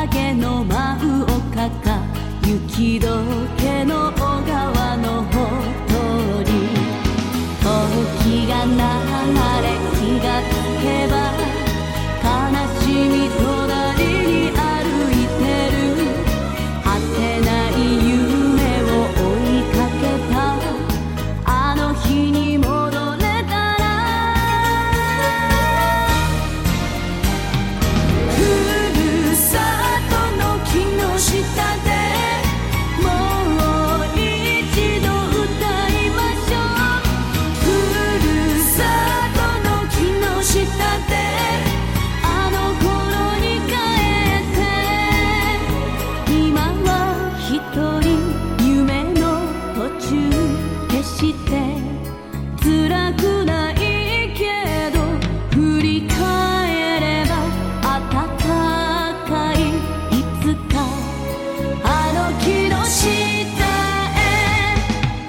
影の舞う丘か雪解けの小川のほとり、時が流れ気がつけば悲しみ隣に歩いてる、果てない夢を追いかけたあの日に戻れたら、ふるさとの木の下でもう一度歌いましょう。ふるさとの木の下であの頃に帰って、今は一人夢の途中、決して辛くないけど振り返れば暖かいいつかあの木の下へ。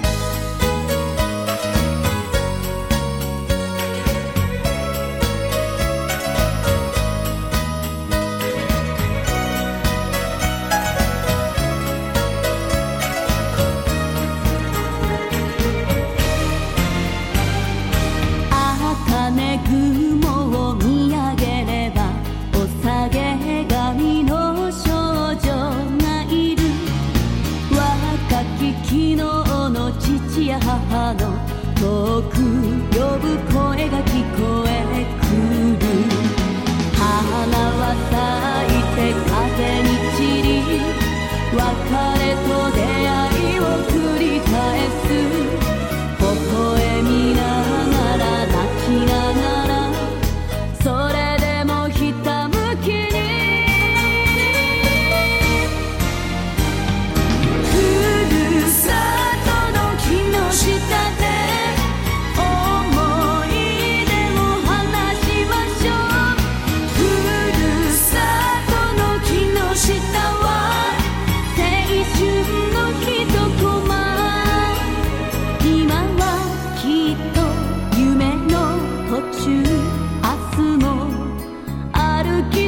茜雲を見上げればお下げ髪の少女がいる、若き昨日の父や母の遠く呼ぶ声が聞こえくる、花は咲いて風に散り、別れと出会いを繰り返す、微笑みながら泣きながらそれでもひたむきに、ふるさとの木の下で思い出を話しましょう。ふるさとの木の下は青春の一コマ、今はきっと夢の途中、明日も歩き